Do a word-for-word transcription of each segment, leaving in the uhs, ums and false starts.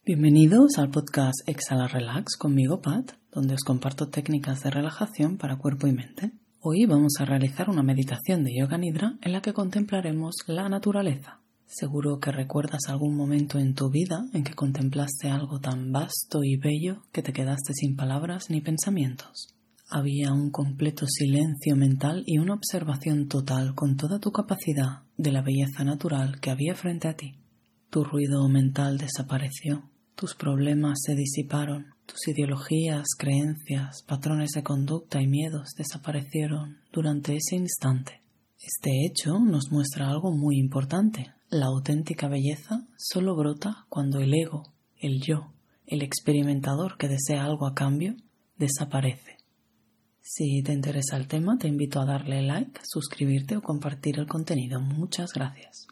Bienvenidos al podcast Exhala Relax conmigo, Pat, donde os comparto técnicas de relajación para cuerpo y mente. Hoy vamos a realizar una meditación de Yoga Nidra en la que contemplaremos la naturaleza. Seguro que recuerdas algún momento en tu vida en que contemplaste algo tan vasto y bello que te quedaste sin palabras ni pensamientos. Había un completo silencio mental y una observación total con toda tu capacidad de la belleza natural que había frente a ti. Tu ruido mental desapareció. Tus problemas se disiparon, tus ideologías, creencias, patrones de conducta y miedos desaparecieron durante ese instante. Este hecho nos muestra algo muy importante. La auténtica belleza solo brota cuando el ego, el yo, el experimentador que desea algo a cambio, desaparece. Si te interesa el tema, te invito a darle like, suscribirte o compartir el contenido. Muchas gracias.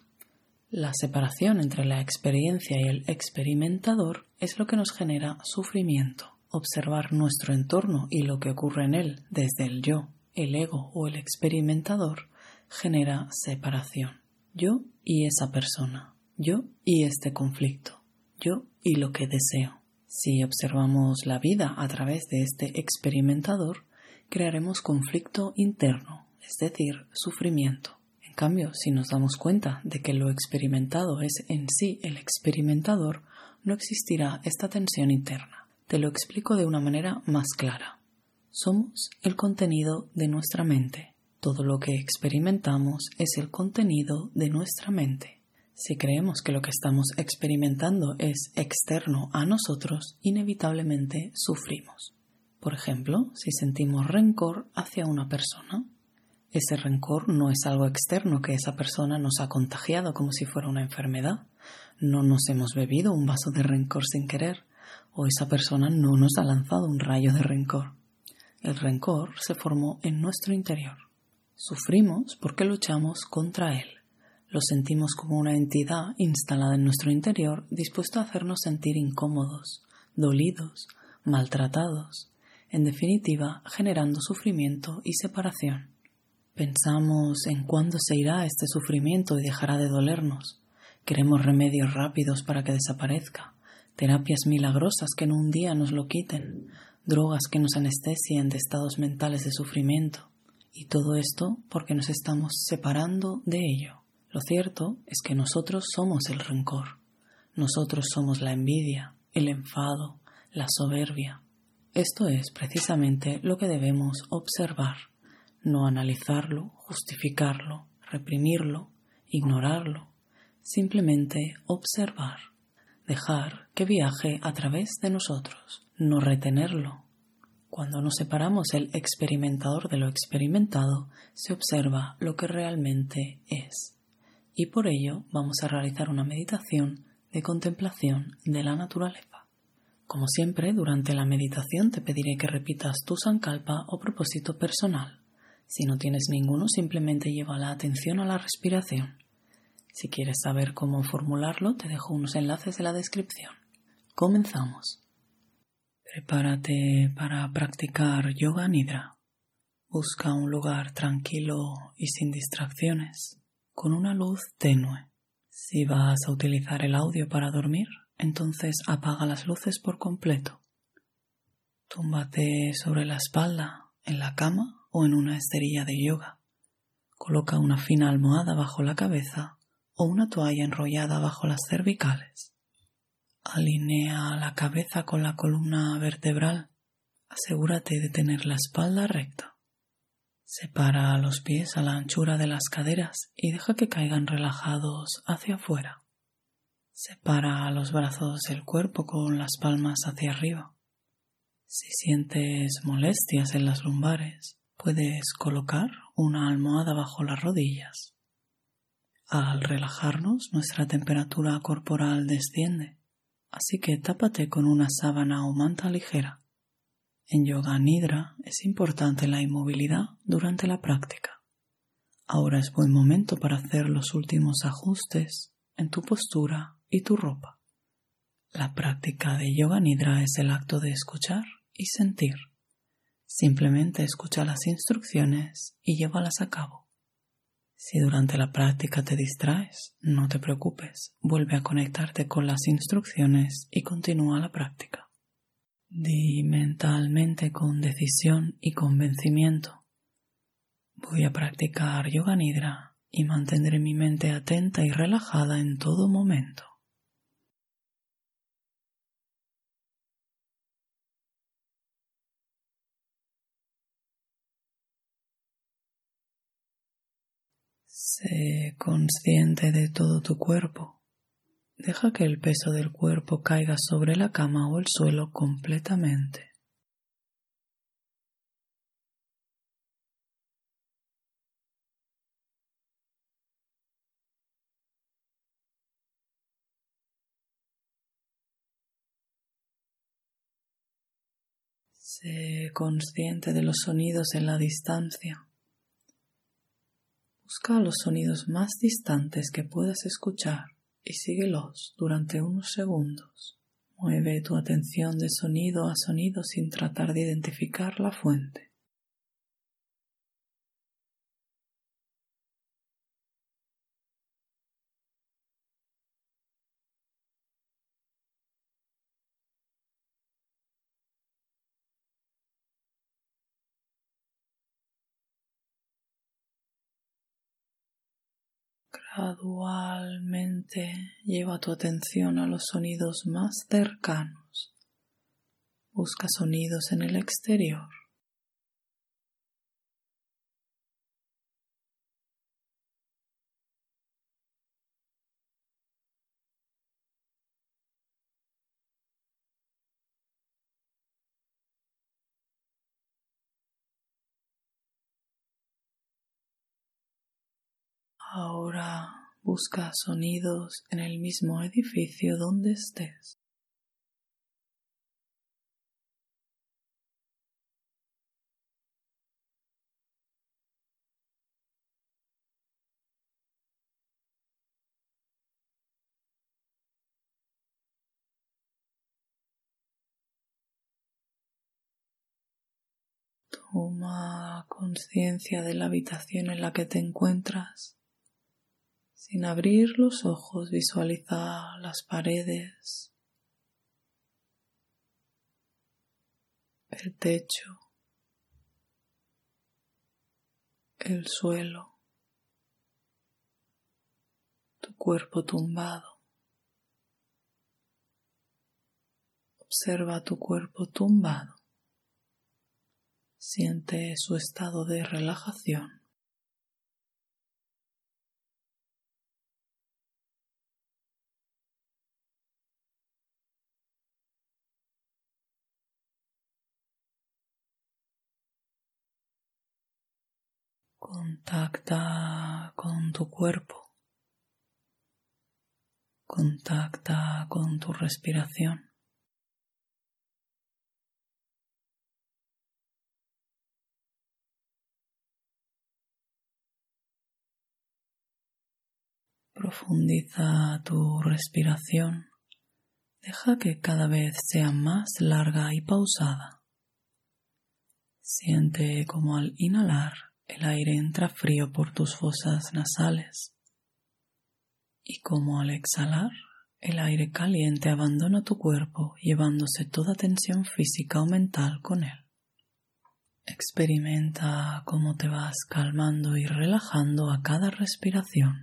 La separación entre la experiencia y el experimentador es lo que nos genera sufrimiento. Observar nuestro entorno y lo que ocurre en él desde el yo, el ego o el experimentador genera separación. Yo y esa persona, yo y este conflicto, yo y lo que deseo. Si observamos la vida a través de este experimentador, crearemos conflicto interno, es decir, sufrimiento. En cambio, si nos damos cuenta de que lo experimentado es en sí el experimentador, no existirá esta tensión interna. Te lo explico de una manera más clara. Somos el contenido de nuestra mente. Todo lo que experimentamos es el contenido de nuestra mente. Si creemos que lo que estamos experimentando es externo a nosotros, inevitablemente sufrimos. Por ejemplo, si sentimos rencor hacia una persona, ese rencor no es algo externo que esa persona nos ha contagiado como si fuera una enfermedad. No nos hemos bebido un vaso de rencor sin querer, o esa persona no nos ha lanzado un rayo de rencor. El rencor se formó en nuestro interior. Sufrimos porque luchamos contra él. Lo sentimos como una entidad instalada en nuestro interior dispuesta a hacernos sentir incómodos, dolidos, maltratados, en definitiva generando sufrimiento y separación. Pensamos en cuándo se irá este sufrimiento y dejará de dolernos. Queremos remedios rápidos para que desaparezca, terapias milagrosas que en un día nos lo quiten, drogas que nos anestesien de estados mentales de sufrimiento. Y todo esto porque nos estamos separando de ello. Lo cierto es que nosotros somos el rencor. Nosotros somos la envidia, el enfado, la soberbia. Esto es precisamente lo que debemos observar. No analizarlo, justificarlo, reprimirlo, ignorarlo. Simplemente observar. Dejar que viaje a través de nosotros. No retenerlo. Cuando nos separamos el experimentador de lo experimentado, se observa lo que realmente es. Y por ello vamos a realizar una meditación de contemplación de la naturaleza. Como siempre, durante la meditación te pediré que repitas tu sankalpa o propósito personal. Si no tienes ninguno, simplemente lleva la atención a la respiración. Si quieres saber cómo formularlo, te dejo unos enlaces en la descripción. Comenzamos. Prepárate para practicar Yoga Nidra. Busca un lugar tranquilo y sin distracciones, con una luz tenue. Si vas a utilizar el audio para dormir, entonces apaga las luces por completo. Túmbate sobre la espalda, en la cama o en una esterilla de yoga. Coloca una fina almohada bajo la cabeza o una toalla enrollada bajo las cervicales. Alinea la cabeza con la columna vertebral. Asegúrate de tener la espalda recta. Separa los pies a la anchura de las caderas y deja que caigan relajados hacia afuera. Separa los brazos del cuerpo con las palmas hacia arriba. Si sientes molestias en las lumbares, puedes colocar una almohada bajo las rodillas. Al relajarnos, nuestra temperatura corporal desciende, así que tápate con una sábana o manta ligera. En Yoga Nidra es importante la inmovilidad durante la práctica. Ahora es buen momento para hacer los últimos ajustes en tu postura y tu ropa. La práctica de Yoga Nidra es el acto de escuchar y sentir. Simplemente escucha las instrucciones y llévalas a cabo. Si durante la práctica te distraes, no te preocupes, vuelve a conectarte con las instrucciones y continúa la práctica. Di mentalmente con decisión y convencimiento: voy a practicar Yoga Nidra y mantendré mi mente atenta y relajada en todo momento. Sé consciente de todo tu cuerpo. Deja que el peso del cuerpo caiga sobre la cama o el suelo completamente. Sé consciente de los sonidos en la distancia. Busca los sonidos más distantes que puedas escuchar y síguelos durante unos segundos. Mueve tu atención de sonido a sonido sin tratar de identificar la fuente. Gradualmente lleva tu atención a los sonidos más cercanos. Busca sonidos en el exterior. Ahora busca sonidos en el mismo edificio donde estés. Toma conciencia de la habitación en la que te encuentras. Sin abrir los ojos, visualiza las paredes, el techo, el suelo, tu cuerpo tumbado. Observa tu cuerpo tumbado. Siente su estado de relajación. Contacta con tu cuerpo. Contacta con tu respiración. Profundiza tu respiración. Deja que cada vez sea más larga y pausada. Siente como al inhalar el aire entra frío por tus fosas nasales y como al exhalar el aire caliente abandona tu cuerpo llevándose toda tensión física o mental con él. Experimenta cómo te vas calmando y relajando a cada respiración.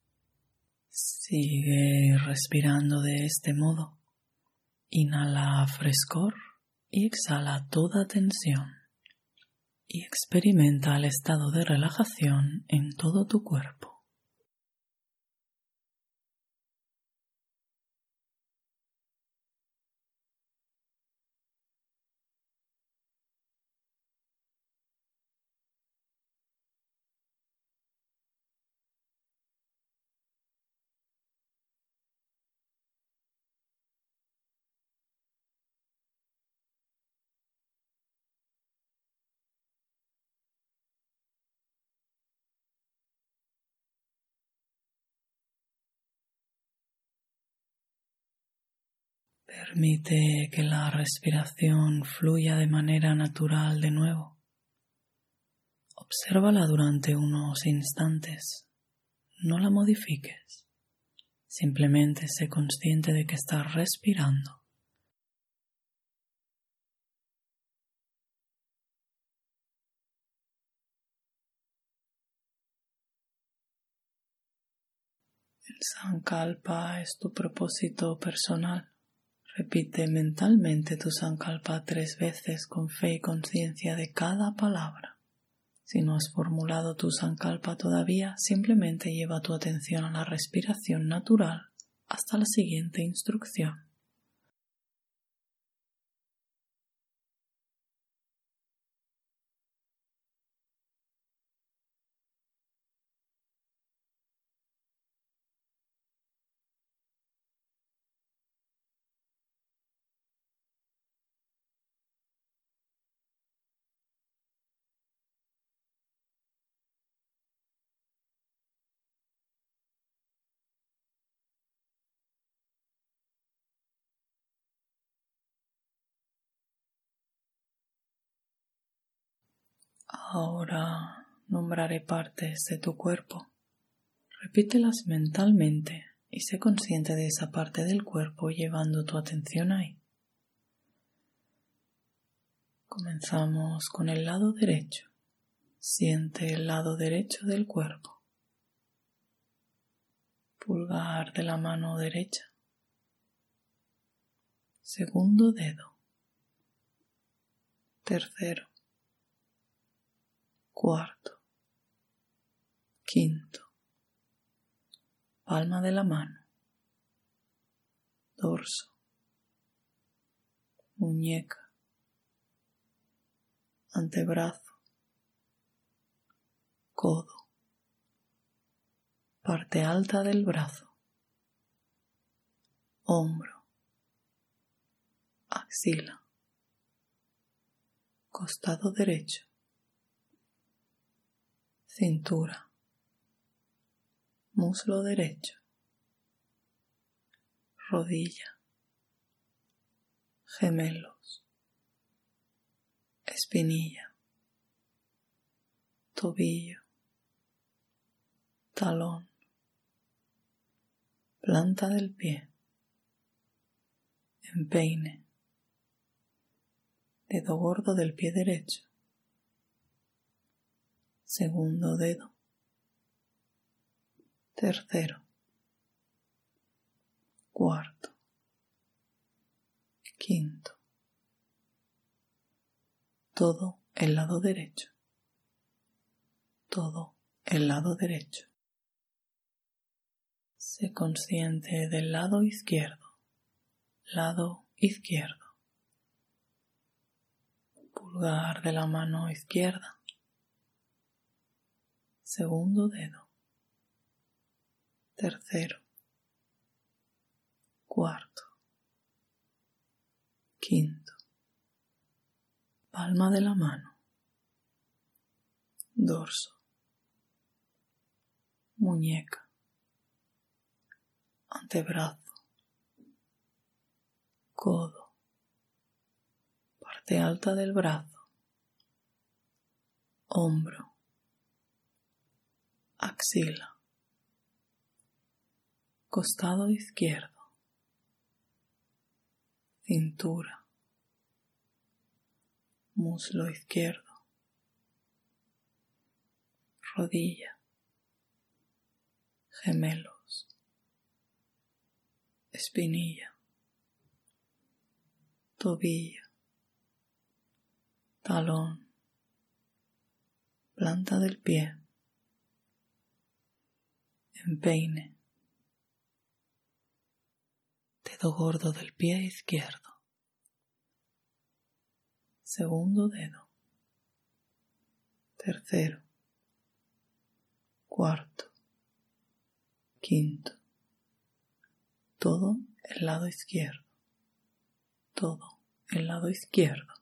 Sigue respirando de este modo. Inhala frescor y exhala toda tensión. Y experimenta el estado de relajación en todo tu cuerpo. Permite que la respiración fluya de manera natural de nuevo. Obsérvala durante unos instantes. No la modifiques. Simplemente sé consciente de que estás respirando. El Sankalpa es tu propósito personal. Repite mentalmente tu Sankalpa tres veces con fe y conciencia de cada palabra. Si no has formulado tu Sankalpa todavía, simplemente lleva tu atención a la respiración natural hasta la siguiente instrucción. Ahora nombraré partes de tu cuerpo. Repítelas mentalmente y sé consciente de esa parte del cuerpo llevando tu atención ahí. Comenzamos con el lado derecho. Siente el lado derecho del cuerpo. Pulgar de la mano derecha. Segundo dedo. Tercero. Cuarto. Quinto. Palma de la mano. Dorso. Muñeca. Antebrazo. Codo. Parte alta del brazo. Hombro. Axila. Costado derecho. Cintura. Muslo derecho. Rodilla. Gemelos. Espinilla. Tobillo. Talón. Planta del pie. Empeine. Dedo gordo del pie derecho. Segundo dedo. Tercero. Cuarto. Quinto. Todo el lado derecho. Todo el lado derecho. Sé consciente del lado izquierdo. Lado izquierdo. Pulgar de la mano izquierda. Segundo dedo. Tercero. Cuarto. Quinto. Palma de la mano. Dorso. Muñeca. Antebrazo. Codo. Parte alta del brazo. Hombro. Axila. Costado izquierdo. Cintura. Muslo izquierdo. Rodilla. Gemelos. Espinilla. Tobillo. Talón. Planta del pie. Empeine. Dedo gordo del pie izquierdo. Segundo dedo. Tercero. Cuarto. Quinto. Todo el lado izquierdo. Todo el lado izquierdo.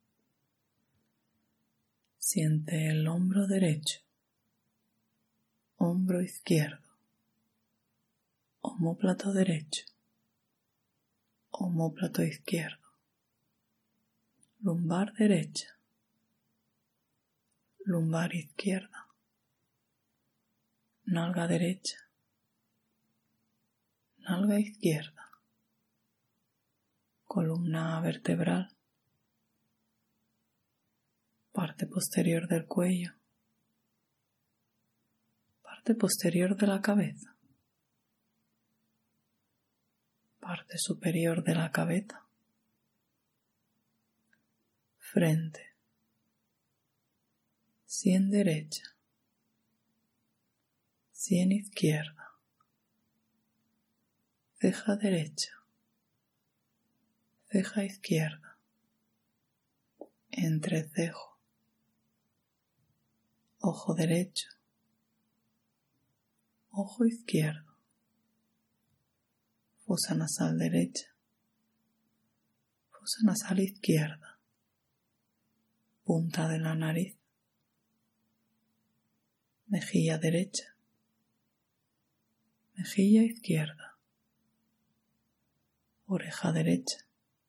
Siente el hombro derecho. Hombro izquierdo. Omóplato derecho. Omóplato izquierdo. Lumbar derecha. lumbar izquierda, nalga derecha, nalga izquierda, columna vertebral, parte posterior del cuello, parte posterior de la cabeza, parte superior de la cabeza, frente, sien derecha, sien izquierda, ceja derecha, ceja izquierda, entrecejo, ojo derecho, ojo izquierdo, fosa nasal derecha, fosa nasal izquierda, punta de la nariz, mejilla derecha, mejilla izquierda, oreja derecha,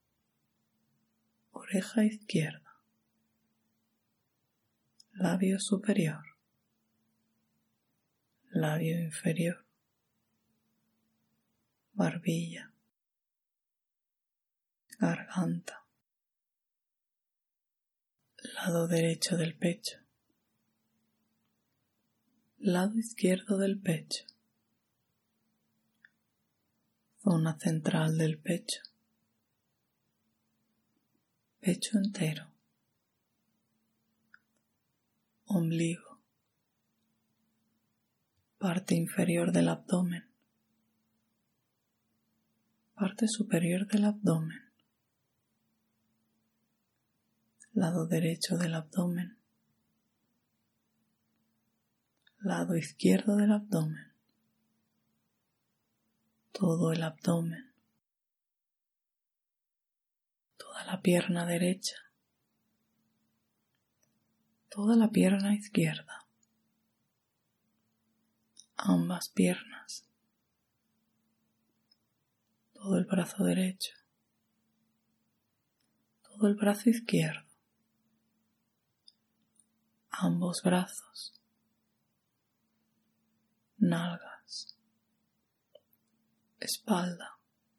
oreja izquierda, labio superior, labio inferior, barbilla, garganta, lado derecho del pecho, lado izquierdo del pecho, zona central del pecho, pecho entero, ombligo, parte inferior del abdomen, parte superior del abdomen, lado derecho del abdomen, lado izquierdo del abdomen, todo el abdomen, toda la pierna derecha, toda la pierna izquierda, ambas piernas, todo el brazo derecho, todo el brazo izquierdo, ambos brazos, nalgas, espalda,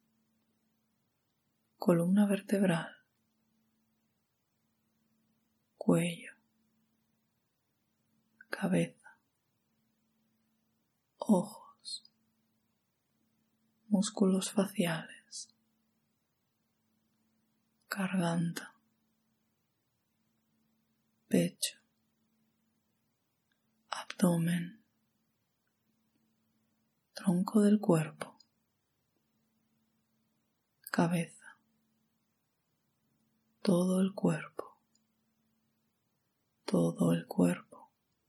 columna vertebral, cuello, cabeza, ojos, músculos faciales, garganta, pecho, abdomen, tronco del cuerpo, cabeza, todo el cuerpo, todo el cuerpo,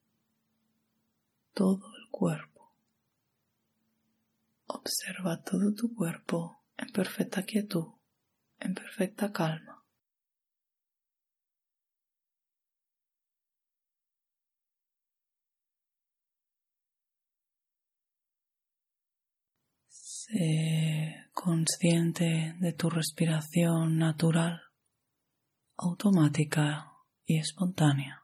todo el cuerpo. Observa todo tu cuerpo en perfecta quietud, en perfecta calma. Sé consciente de tu respiración natural, automática y espontánea.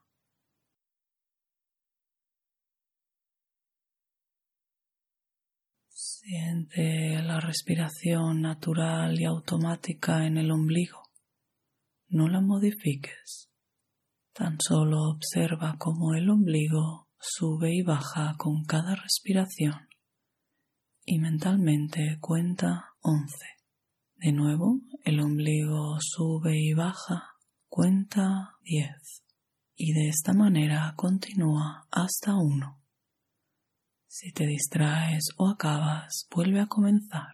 Siente la respiración natural y automática en el ombligo. No la modifiques. Tan solo observa cómo el ombligo sube y baja con cada respiración. Y mentalmente cuenta once. De nuevo, el ombligo sube y baja, cuenta diez. Y de esta manera continúa hasta uno. Si te distraes o acabas, vuelve a comenzar.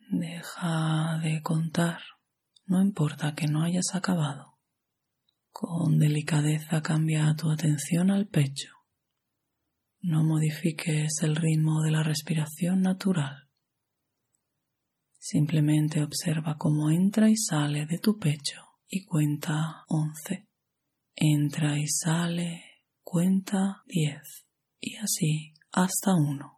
Deja de contar, no importa que no hayas acabado. Con delicadeza cambia tu atención al pecho. No modifiques el ritmo de la respiración natural. Simplemente observa cómo entra y sale de tu pecho y cuenta once. Entra y sale, cuenta diez. Y así hasta uno.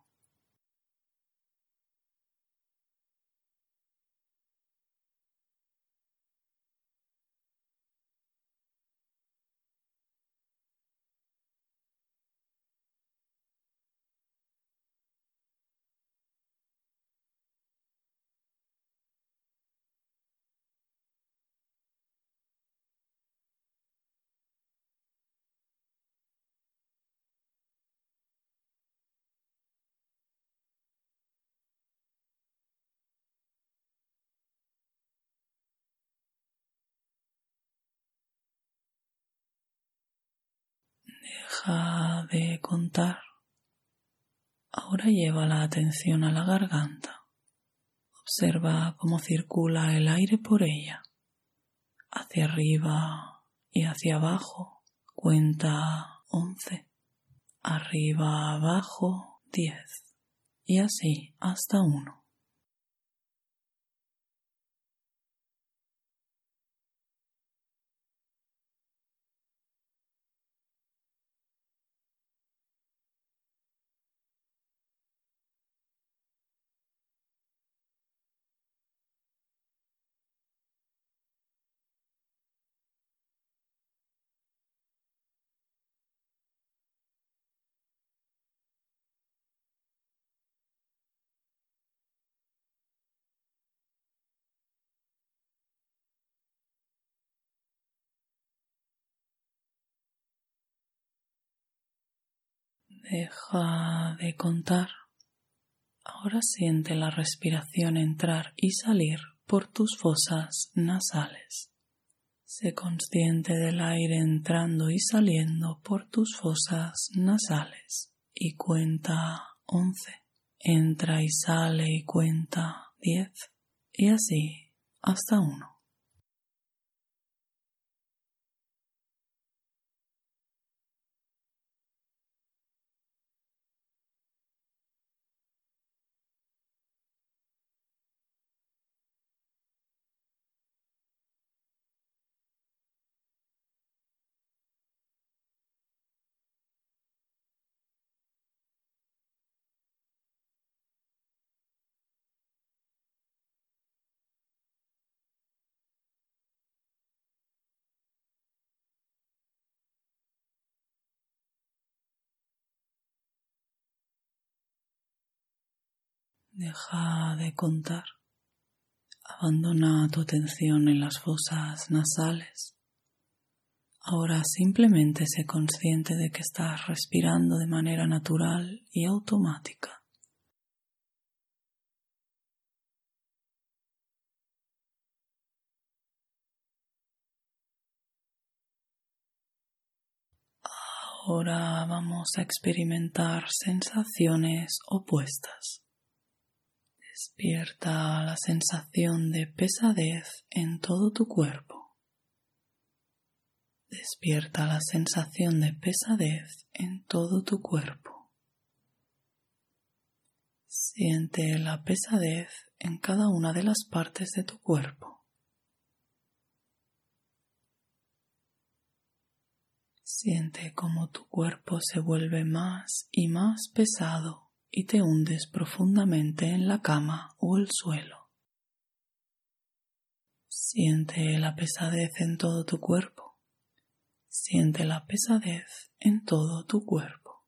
Deja de contar. Ahora lleva la atención a la garganta. Observa cómo circula el aire por ella, hacia arriba y hacia abajo. Cuenta once. Arriba, abajo, diez. Y así hasta uno. Deja de contar. Ahora siente la respiración entrar y salir por tus fosas nasales. Sé consciente del aire entrando y saliendo por tus fosas nasales y cuenta once. Entra y sale y cuenta diez. Y así hasta uno. Deja de contar. Abandona tu atención en las fosas nasales. Ahora simplemente sé consciente de que estás respirando de manera natural y automática. Ahora vamos a experimentar sensaciones opuestas. Despierta la sensación de pesadez en todo tu cuerpo. Despierta la sensación de pesadez en todo tu cuerpo. Siente la pesadez en cada una de las partes de tu cuerpo. Siente cómo tu cuerpo se vuelve más y más pesado y te hundes profundamente en la cama o el suelo. Siente la pesadez en todo tu cuerpo. Siente la pesadez en todo tu cuerpo.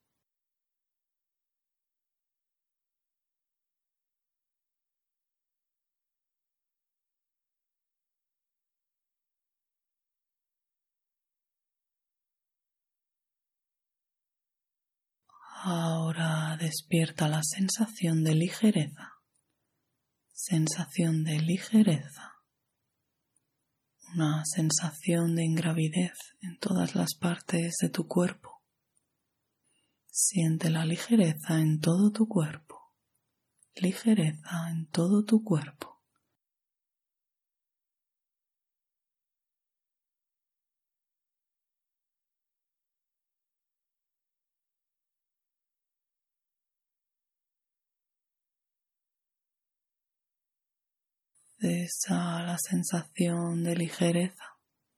Ahora despierta la sensación de ligereza. Sensación de ligereza. Una sensación de ingravidez en todas las partes de tu cuerpo. Siente la ligereza en todo tu cuerpo. Ligereza en todo tu cuerpo. Cesa la sensación de ligereza.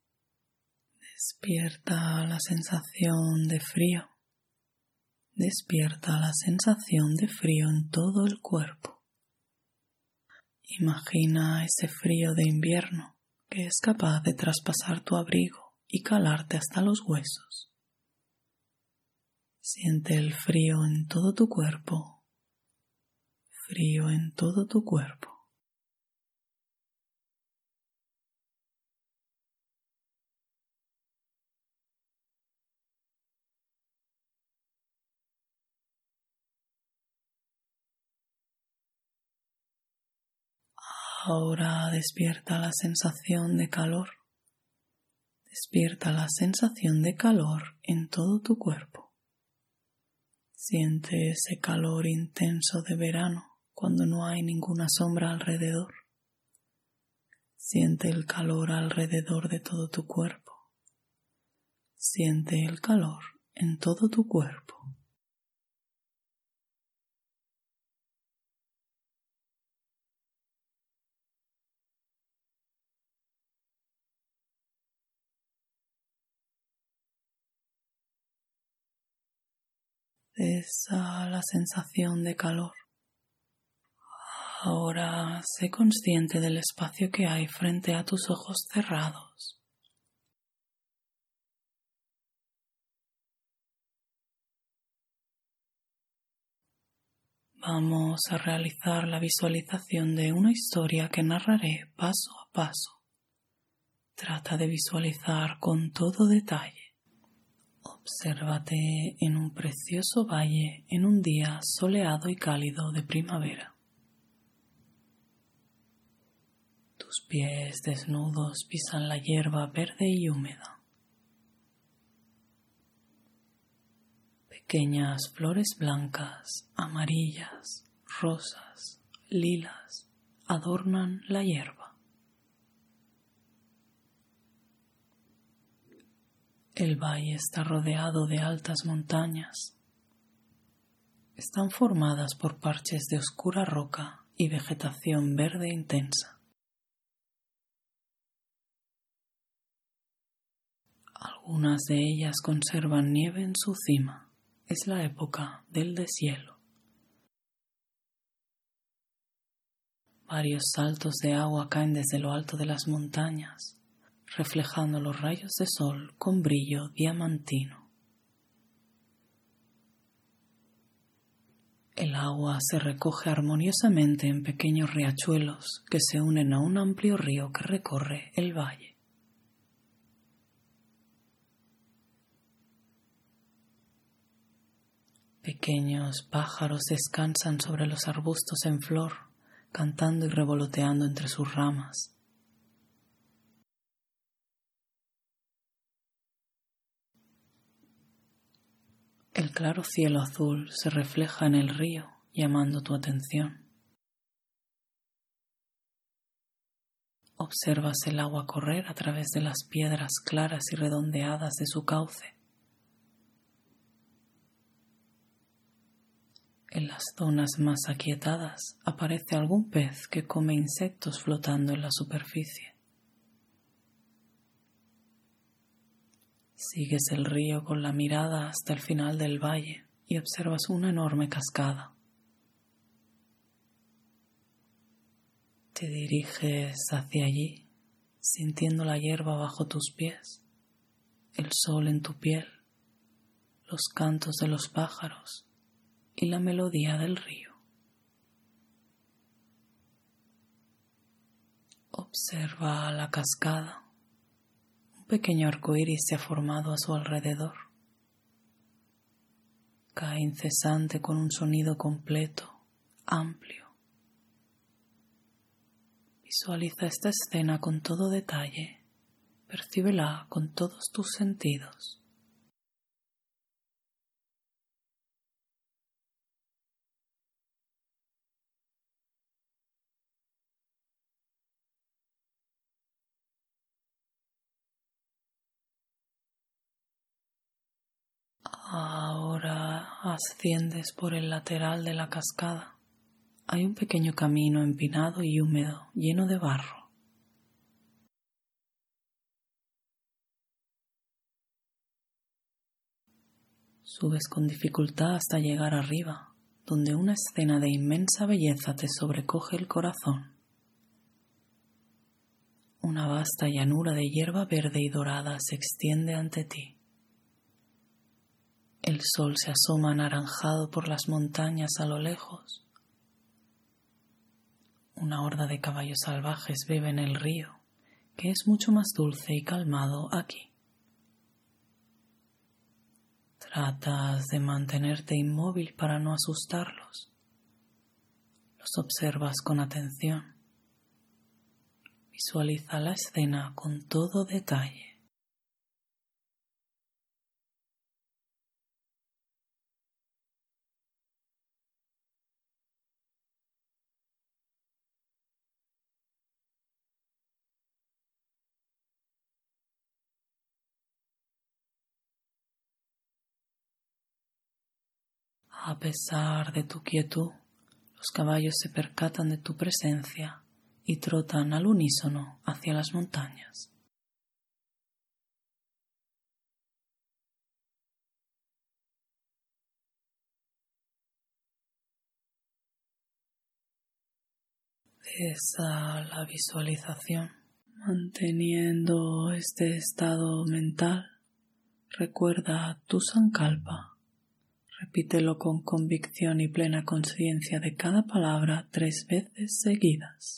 Despierta la sensación de frío. Despierta la sensación de frío en todo el cuerpo. Imagina ese frío de invierno que es capaz de traspasar tu abrigo y calarte hasta los huesos. Siente el frío en todo tu cuerpo. Frío en todo tu cuerpo. Ahora despierta la sensación de calor. Despierta la sensación de calor en todo tu cuerpo. Siente ese calor intenso de verano cuando no hay ninguna sombra alrededor. Siente el calor alrededor de todo tu cuerpo. Siente el calor en todo tu cuerpo. Cesa la sensación de calor. Ahora sé consciente del espacio que hay frente a tus ojos cerrados. Vamos a realizar la visualización de una historia que narraré paso a paso. Trata de visualizar con todo detalle. Obsérvate en un precioso valle en un día soleado y cálido de primavera. Tus pies desnudos pisan la hierba verde y húmeda. Pequeñas flores blancas, amarillas, rosas, lilas adornan la hierba. El valle está rodeado de altas montañas. Están formadas por parches de oscura roca y vegetación verde intensa. Algunas de ellas conservan nieve en su cima. Es la época del deshielo. Varios saltos de agua caen desde lo alto de las montañas, reflejando los rayos de sol con brillo diamantino. El agua se recoge armoniosamente en pequeños riachuelos que se unen a un amplio río que recorre el valle. Pequeños pájaros descansan sobre los arbustos en flor, cantando y revoloteando entre sus ramas. El claro cielo azul se refleja en el río, llamando tu atención. Observas el agua correr a través de las piedras claras y redondeadas de su cauce. En las zonas más aquietadas aparece algún pez que come insectos flotando en la superficie. Sigues el río con la mirada hasta el final del valle y observas una enorme cascada. Te diriges hacia allí, sintiendo la hierba bajo tus pies, el sol en tu piel, los cantos de los pájaros y la melodía del río. Observa la cascada. Un pequeño arco iris se ha formado a su alrededor. Cae incesante con un sonido completo, amplio. Visualiza esta escena con todo detalle. Percíbela con todos tus sentidos. Ahora asciendes por el lateral de la cascada hay un pequeño camino empinado y húmedo, lleno de barro. Subes con dificultad hasta llegar arriba, donde una escena de inmensa belleza te sobrecoge el corazón. Una vasta llanura de hierba verde y dorada se extiende ante ti. El sol se asoma anaranjado por las montañas a lo lejos. Una horda de caballos salvajes bebe en el río, que es mucho más dulce y calmado aquí. Tratas de mantenerte inmóvil para no asustarlos. Los observas con atención. Visualiza la escena con todo detalle. A pesar de tu quietud, los caballos se percatan de tu presencia y trotan al unísono hacia las montañas. Cesa la visualización. Manteniendo este estado mental, recuerda tu sankalpa. Repítelo con convicción y plena conciencia de cada palabra tres veces seguidas.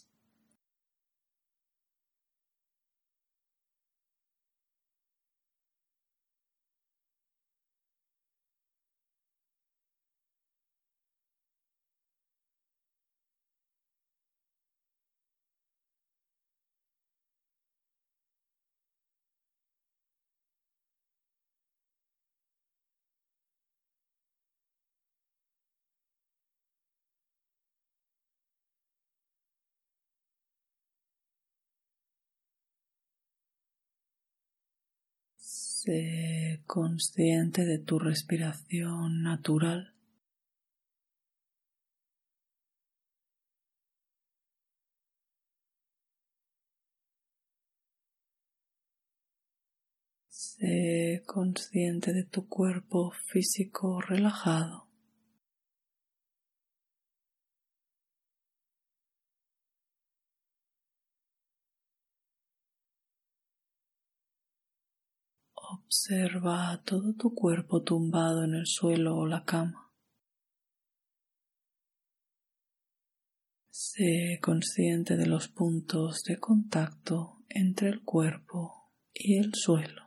Sé consciente de tu respiración natural. Sé consciente de tu cuerpo físico relajado. Observa todo tu cuerpo tumbado en el suelo o la cama. Sé consciente de los puntos de contacto entre el cuerpo y el suelo.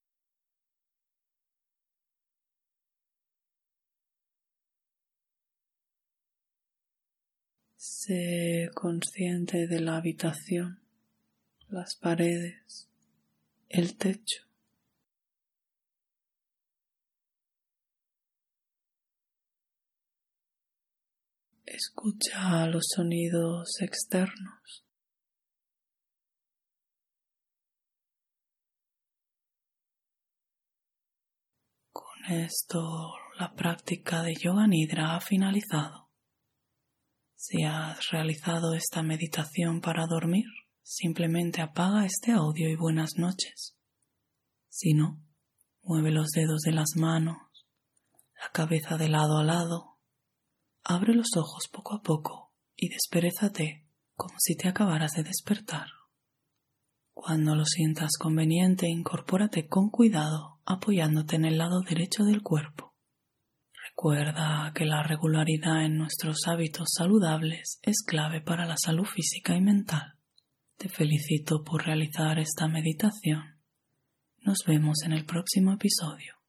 Sé consciente de la habitación, las paredes, el techo. Escucha los sonidos externos. Con esto, la práctica de Yoga Nidra ha finalizado. Si has realizado esta meditación para dormir, simplemente apaga este audio y buenas noches. Si no, mueve los dedos de las manos, la cabeza de lado a lado. Abre los ojos poco a poco y desperézate como si te acabaras de despertar. Cuando lo sientas conveniente, incorpórate con cuidado apoyándote en el lado derecho del cuerpo. Recuerda que la regularidad en nuestros hábitos saludables es clave para la salud física y mental. Te felicito por realizar esta meditación. Nos vemos en el próximo episodio.